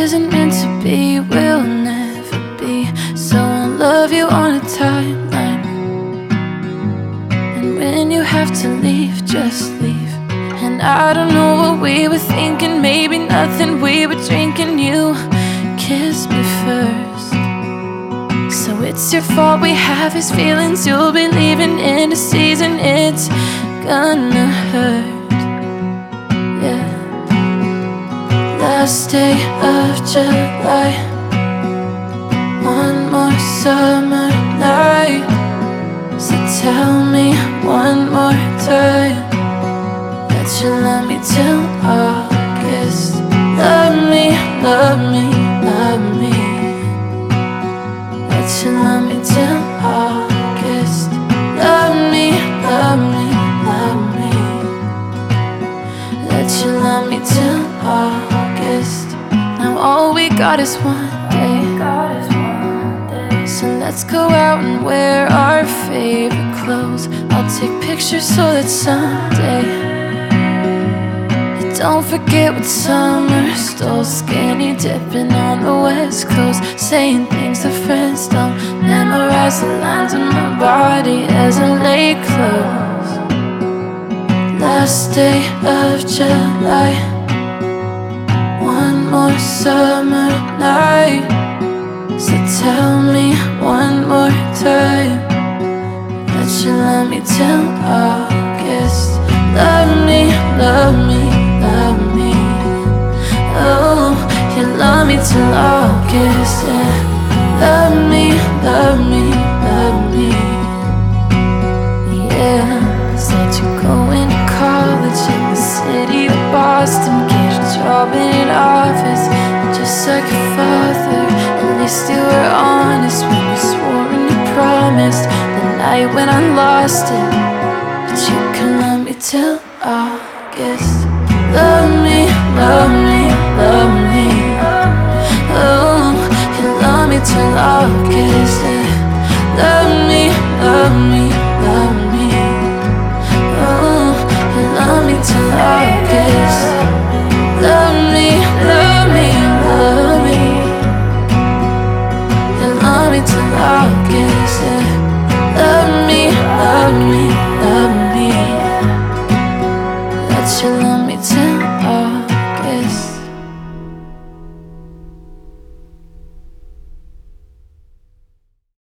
isn't meant to be will never be. So I'll love you on a timeline, and when you have to leave, just leave. And I don't know what we were thinking, maybe nothing, we were drinking. You kissed me first, so it's your fault we have these feelings. You'll be leaving in a season, it's gonna hurt, yeah. Last day of July, one more summer night. So tell me one more time that you love me till August. Love me, love me, love me. That you love me till August. Love me, love me, love me. That you love me till August. Now all we got is one day, so let's go out and wear our favorite clothes. I'll take pictures so that someday you don't forget what summer stole. Skinny dipping on the west coast, saying things that friends don't. Memorize the lines on my body as I lay close. Last day of July, one more summer night. So tell me one more time that you love me till August. Love me, love me, love me. Oh, you love me till August, yeah. Love me, love me, love me, yeah. Said you're going to college in the city of Boston, get a job in an office just like your father. At least you were honest when you swore and you promised the night when I lost it, but you can love me till August. Love me, love me.